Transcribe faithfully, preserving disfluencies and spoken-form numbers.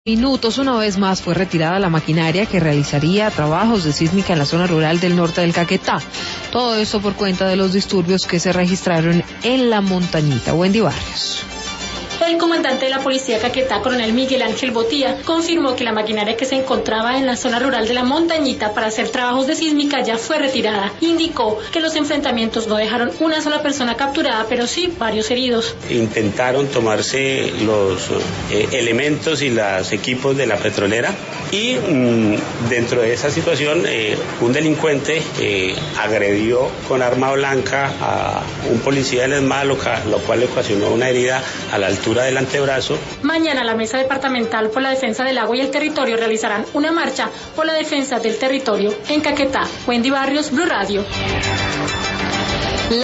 Minutos, una vez más fue retirada la maquinaria que realizaría trabajos de sísmica en la zona rural del norte del Caquetá. Todo esto por cuenta de los disturbios que se registraron en la montañita. Wendy Barrios. El comandante de la policía Caquetá, coronel Miguel Ángel Botía, confirmó que la maquinaria que se encontraba en la zona rural de la montañita para hacer trabajos de sísmica ya fue retirada. Indicó que los enfrentamientos no dejaron una sola persona capturada, pero sí varios heridos. Intentaron tomarse los eh, elementos y los equipos de la petrolera y mmm, dentro de esa situación eh, un delincuente eh, agredió con arma blanca a un policía del ESMAD, lo, lo cual le ocasionó una herida a la altura del antebrazo. Mañana la Mesa Departamental por la Defensa del Agua y el Territorio realizarán una marcha por la defensa del territorio en Caquetá. Wendy Barrios, Blue Radio.